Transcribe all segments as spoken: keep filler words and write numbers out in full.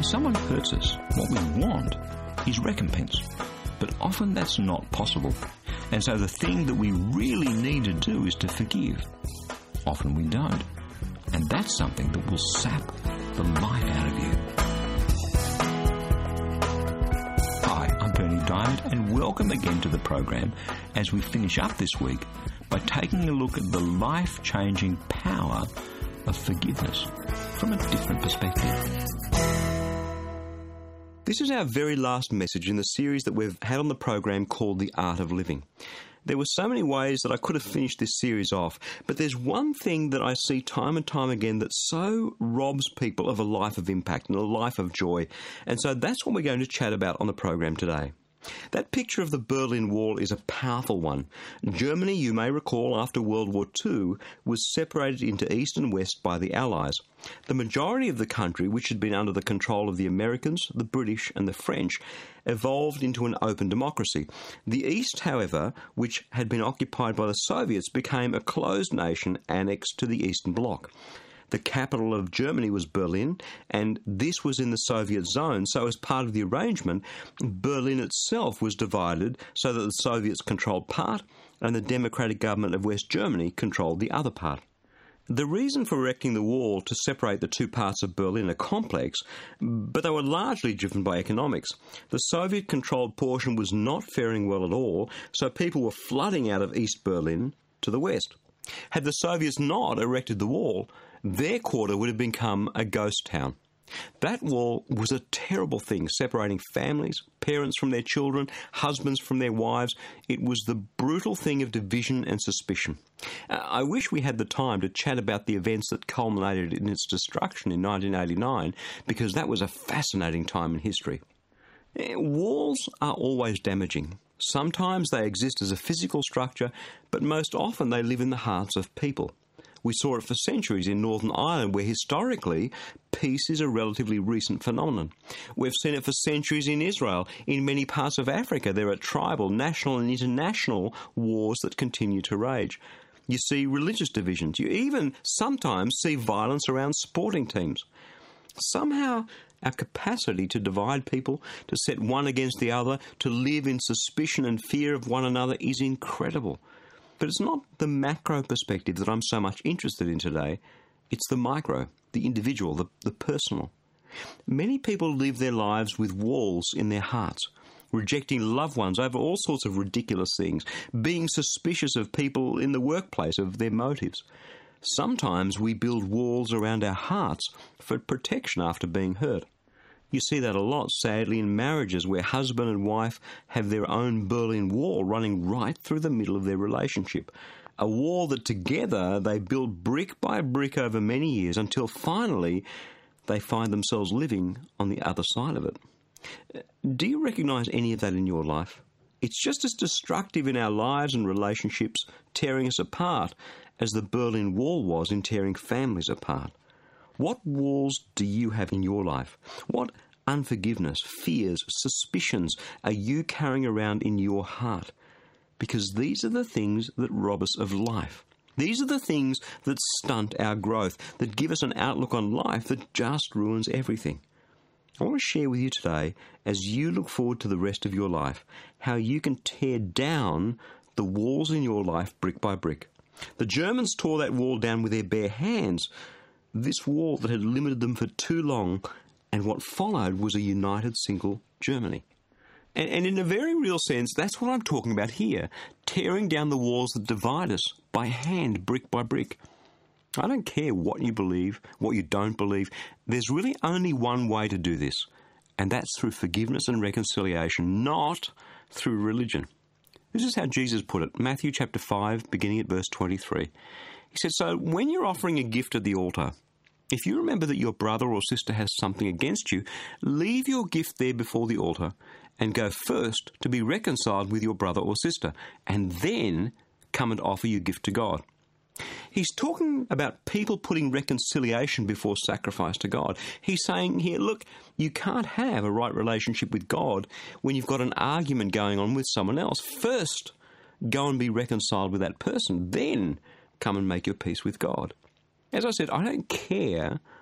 When someone hurts us, what we want is recompense. But often that's not possible. And so the thing that we really need to do is to forgive. Often we don't. And that's something that will sap the life out of you. Hi, I'm Bernie Diamond, and welcome again to the program as we finish up this week by taking a look at the life-changing power of forgiveness from a different perspective. This is our very last message in the series that we've had on the program called The Art of Living. There were so many ways that I could have finished this series off, but there's one thing that I see time and time again that so robs people of a life of impact and a life of joy, and so that's what we're going to chat about on the program today. That picture of the Berlin Wall is a powerful one. Germany, you may recall, after World War Two, was separated into East and West by the Allies. The majority of the country, which had been under the control of the Americans, the British and the French, evolved into an open democracy. The East, however, which had been occupied by the Soviets, became a closed nation annexed to the Eastern Bloc. The capital of Germany was Berlin, and this was in the Soviet zone, so as part of the arrangement, Berlin itself was divided so that the Soviets controlled part and the democratic government of West Germany controlled the other part. The reason for erecting the wall to separate the two parts of Berlin are complex, but they were largely driven by economics. The Soviet-controlled portion was not faring well at all, so people were flooding out of East Berlin to the west. Had the Soviets not erected the wall, their quarter would have become a ghost town. That wall was a terrible thing, separating families, parents from their children, husbands from their wives. It was the brutal thing of division and suspicion. Uh, I wish we had the time to chat about the events that culminated in its destruction in nineteen eighty-nine, because that was a fascinating time in history. Uh, walls are always damaging. Sometimes they exist as a physical structure, but most often they live in the hearts of people. We saw it for centuries in Northern Ireland, where historically peace is a relatively recent phenomenon. We've seen it for centuries in Israel. In many parts of Africa, there are tribal, national and international wars that continue to rage. You see religious divisions. You even sometimes see violence around sporting teams. Somehow, our capacity to divide people, to set one against the other, to live in suspicion and fear of one another is incredible. But it's not the macro perspective that I'm so much interested in today. It's the micro, the individual, the, the personal. Many people live their lives with walls in their hearts, rejecting loved ones over all sorts of ridiculous things, being suspicious of people in the workplace, of their motives. Sometimes we build walls around our hearts for protection after being hurt. You see that a lot, sadly, in marriages where husband and wife have their own Berlin Wall running right through the middle of their relationship. A wall that together they build brick by brick over many years until finally they find themselves living on the other side of it. Do you recognise any of that in your life? It's just as destructive in our lives and relationships, tearing us apart, as the Berlin Wall was in tearing families apart. What walls do you have in your life? What unforgiveness, fears, suspicions are you carrying around in your heart? Because these are the things that rob us of life. These are the things that stunt our growth, that give us an outlook on life that just ruins everything. I want to share with you today, as you look forward to the rest of your life, how you can tear down the walls in your life brick by brick. The Germans tore that wall down with their bare hands. This wall that had limited them for too long, and what followed was a united single Germany. And, and in a very real sense, that's what I'm talking about here, tearing down the walls that divide us by hand, brick by brick. I don't care what you believe, what you don't believe. There's really only one way to do this, and that's through forgiveness and reconciliation, not through religion. This is how Jesus put it, Matthew chapter five, beginning at verse twenty-three. He said, "So when you're offering a gift at the altar, if you remember that your brother or sister has something against you, leave your gift there before the altar and go first to be reconciled with your brother or sister, and then come and offer your gift to God." He's talking about people putting reconciliation before sacrifice to God. He's saying here, look, you can't have a right relationship with God when you've got an argument going on with someone else. First, go and be reconciled with that person. Then come and make your peace with God. As I said, I don't care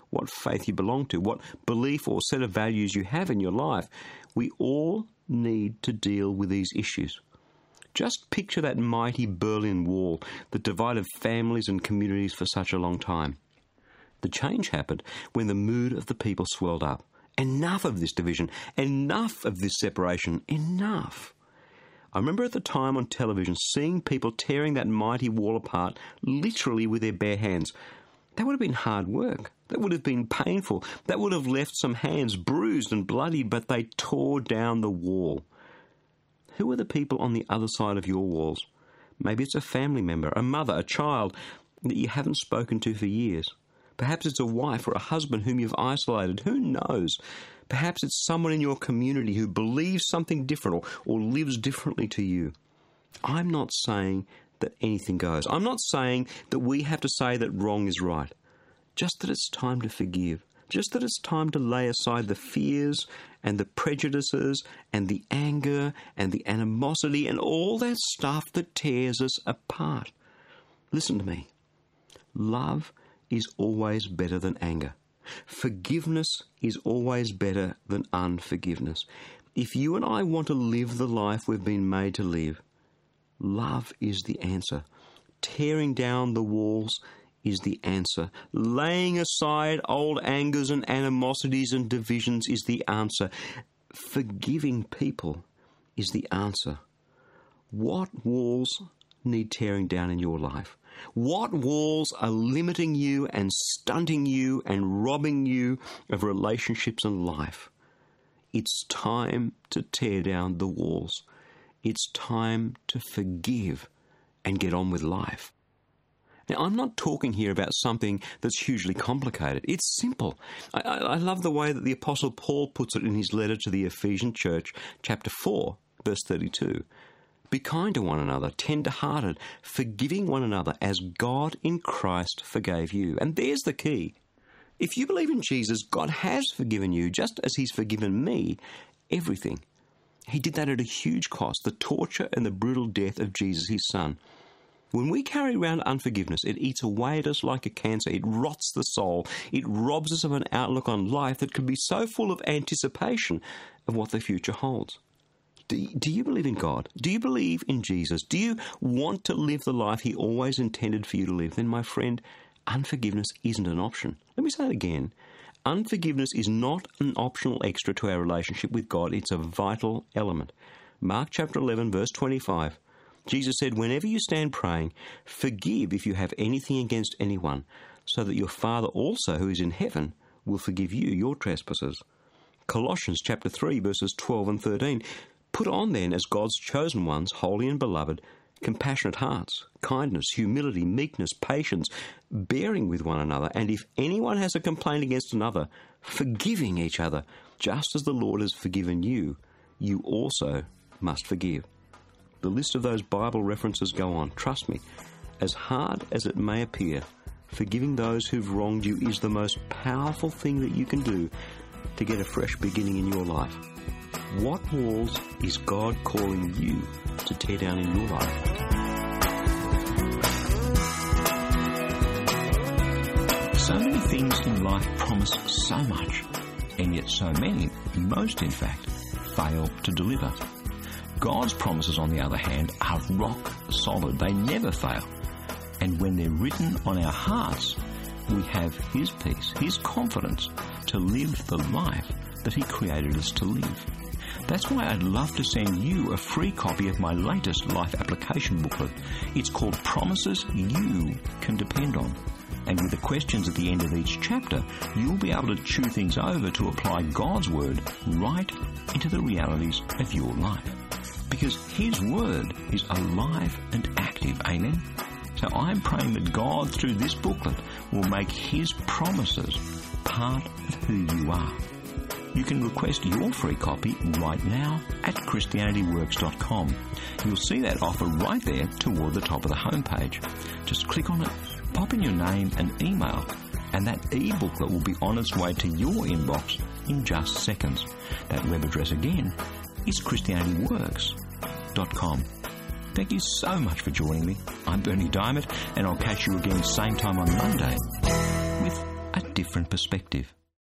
what faith you belong to, what belief or set of values you have in your life. We all need to deal with these issues. Just picture that mighty Berlin Wall that divided families and communities for such a long time. The change happened when the mood of the people swelled up. Enough of this division, enough of this separation, enough. I remember at the time on television seeing people tearing that mighty wall apart literally with their bare hands. That would have been hard work. That would have been painful. That would have left some hands bruised and bloody, but they tore down the wall. Who are the people on the other side of your walls? Maybe it's a family member, a mother, a child that you haven't spoken to for years. Perhaps it's a wife or a husband whom you've isolated. Who knows? Perhaps it's someone in your community who believes something different or, or lives differently to you. I'm not saying that anything goes. I'm not saying that we have to say that wrong is right. Just that it's time to forgive. Just that it's time to lay aside the fears and the prejudices and the anger and the animosity and all that stuff that tears us apart. Listen to me. Love is always better than anger. Forgiveness is always better than unforgiveness. If you and I want to live the life we've been made to live, love is the answer. Tearing down the walls is the answer. Laying aside old angers and animosities and divisions is the answer. Forgiving people is the answer. What walls need tearing down in your life? What walls are limiting you and stunting you and robbing you of relationships and life? It's time to tear down the walls. It's time to forgive and get on with life. Now, I'm not talking here about something that's hugely complicated. It's simple. I, I, I love the way that the Apostle Paul puts it in his letter to the Ephesian church, chapter four, verse thirty-two. Be kind to one another, tender-hearted, forgiving one another as God in Christ forgave you. And there's the key. If you believe in Jesus, God has forgiven you just as he's forgiven me everything. He did that at a huge cost, the torture and the brutal death of Jesus, his son. When we carry around unforgiveness, it eats away at us like a cancer. It rots the soul. It robs us of an outlook on life that could be so full of anticipation of what the future holds. Do, do you believe in God? Do you believe in Jesus? Do you want to live the life he always intended for you to live? Then, my friend, unforgiveness isn't an option. Let me say it again. Unforgiveness is not an optional extra to our relationship with God. It's a vital element. Mark chapter eleven, verse twenty-five. Jesus said, whenever you stand praying, forgive if you have anything against anyone, so that your Father also who is in heaven will forgive you your trespasses. Colossians chapter three, verses twelve and thirteen. Put on then, as God's chosen ones, holy and beloved, compassionate hearts, kindness, humility, meekness, patience, bearing with one another, and if anyone has a complaint against another, forgiving each other, just as the Lord has forgiven you, you also must forgive. The list of those Bible references go on. Trust me, as hard as it may appear, forgiving those who've wronged you is the most powerful thing that you can do to get a fresh beginning in your life. What walls is God calling you to tear down in your life? So many things in life promise so much, and yet so many, most in fact, fail to deliver. God's promises, on the other hand, are rock solid. They never fail. And when they're written on our hearts, we have his peace, his confidence to live the life that he created us to live. That's why I'd love to send you a free copy of my latest life application booklet. It's called Promises You Can Depend On. And with the questions at the end of each chapter, you'll be able to chew things over to apply God's Word right into the realities of your life. Because his Word is alive and active, amen? So I'm praying that God, through this booklet, will make his promises part of who you are. You can request your free copy right now at Christianity Works dot com. You'll see that offer right there toward the top of the homepage. Just click on it, pop in your name and email, and that e-booklet will be on its way to your inbox in just seconds. That web address again is Christianity Works dot com. Thank you so much for joining me. I'm Bernie Diamond, and I'll catch you again same time on Monday with a different perspective.